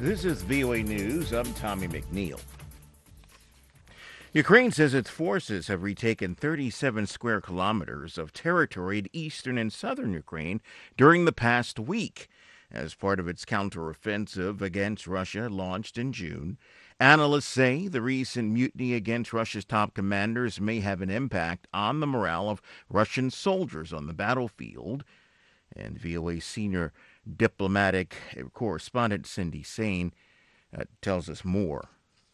This is VOA News. I'm Tommy McNeil. Ukraine says its forces have retaken 37 square kilometers of territory in eastern and southern Ukraine during the past week as part of its counteroffensive against Russia launched in June. Analysts say the recent mutiny against Russia's top commanders may have an impact on the morale of Russian soldiers on the battlefield. And VOA senior diplomatic correspondent Cindy Sain tells us more.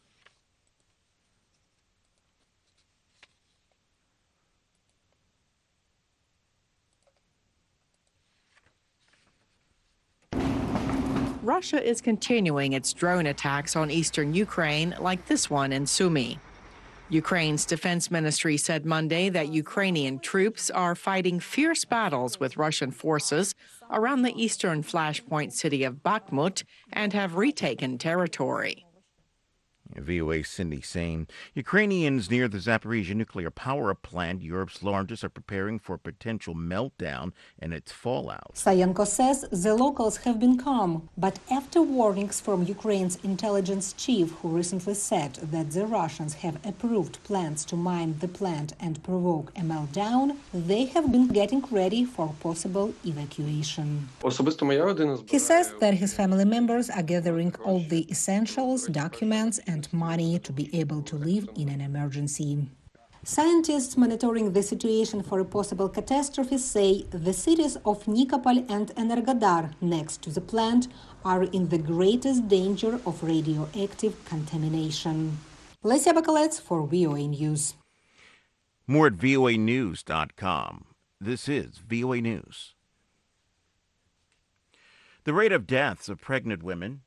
Russia is continuing its drone attacks on eastern Ukraine, like this one in Sumy. Ukraine's defense ministry said Monday that Ukrainian troops are fighting fierce battles with Russian forces around the eastern flashpoint city of Bakhmut and have retaken territory. VOA Cindy Sain. Ukrainians near the Zaporizhzhia nuclear power plant, Europe's largest, are preparing for a potential meltdown and its fallout. Sayenko says the locals have been calm, but after warnings from Ukraine's intelligence chief, who recently said that the Russians have approved plans to mine the plant and provoke a meltdown, they have been getting ready for possible evacuation. He says that his family members are gathering all the essentials, documents, and money to be able to live in an emergency. Scientists monitoring the situation for a possible catastrophe say the cities of Nikopol and Energodar next to the plant are in the greatest danger of radioactive contamination. Lesia Bakalets for VOA News. More at voanews.com. This is VOA News. The rate of deaths of pregnant women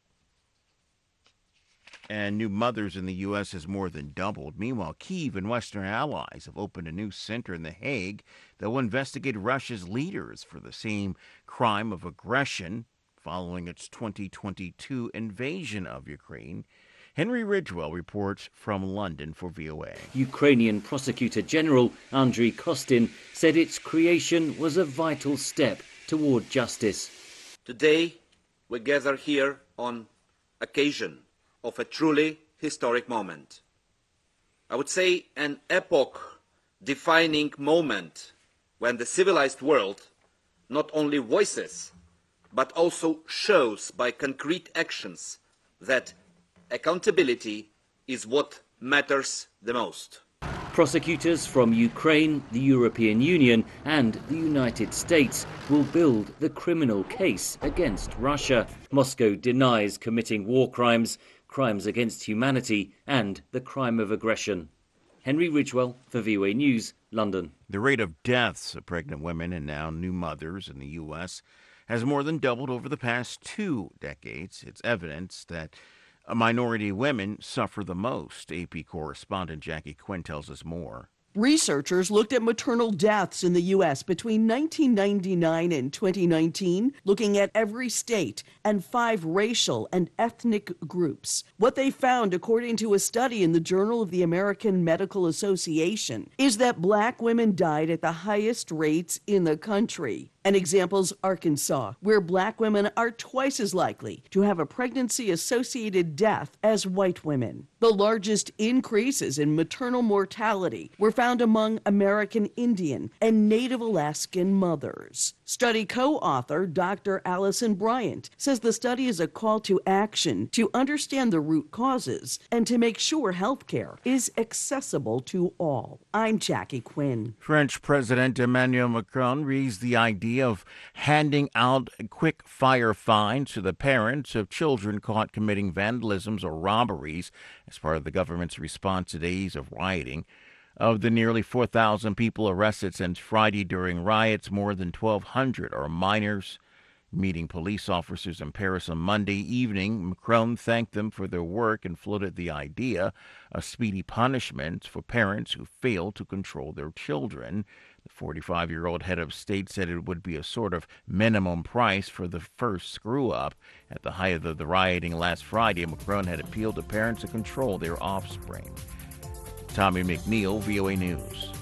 and new mothers in the U.S. has more than doubled. Meanwhile, Kyiv and Western allies have opened a new center in The Hague that will investigate Russia's leaders for the same crime of aggression following its 2022 invasion of Ukraine. Henry Ridgwell reports from London for VOA. Ukrainian Prosecutor General Andriy Kostin said its creation was a vital step toward justice. Today, we gather here on occasion of a truly historic moment. I would say an epoch-defining moment when the civilized world not only voices, but also shows by concrete actions that accountability is what matters the most. Prosecutors from Ukraine, the European Union and the United States will build the criminal case against Russia. Moscow denies committing war crimes, crimes against humanity and the crime of aggression. Henry Ridgwell for VOA News, London. The rate of deaths of pregnant women and now new mothers in the U.S. has more than doubled over the past 2 decades. It's evidence that minority women suffer the most. AP correspondent Jackie Quinn tells us more. Researchers looked at maternal deaths in the U.S. between 1999 and 2019, looking at every state and 5 racial and ethnic groups. What they found, according to a study in the Journal of the American Medical Association, is that Black women died at the highest rates in the country. An example's Arkansas, where Black women are twice as likely to have a pregnancy-associated death as white women. The largest increases in maternal mortality were found among American Indian and Native Alaskan mothers. Study co-author Dr. Allison Bryant says the study is a call to action to understand the root causes and to make sure health care is accessible to all. I'm Jackie Quinn. French President Emmanuel Macron raised the idea of handing out quick fire fines to the parents of children caught committing vandalisms or robberies as part of the government's response to days of rioting. Of the nearly 4,000 people arrested since Friday during riots, more than 1,200 are minors. Meeting police officers in Paris on Monday evening, Macron thanked them for their work and floated the idea of speedy punishments for parents who fail to control their children. The 45-year-old head of state said it would be a sort of minimum price for the first screw-up. At the height of the rioting last Friday, Macron had appealed to parents to control their offspring. Tommy McNeil, VOA News.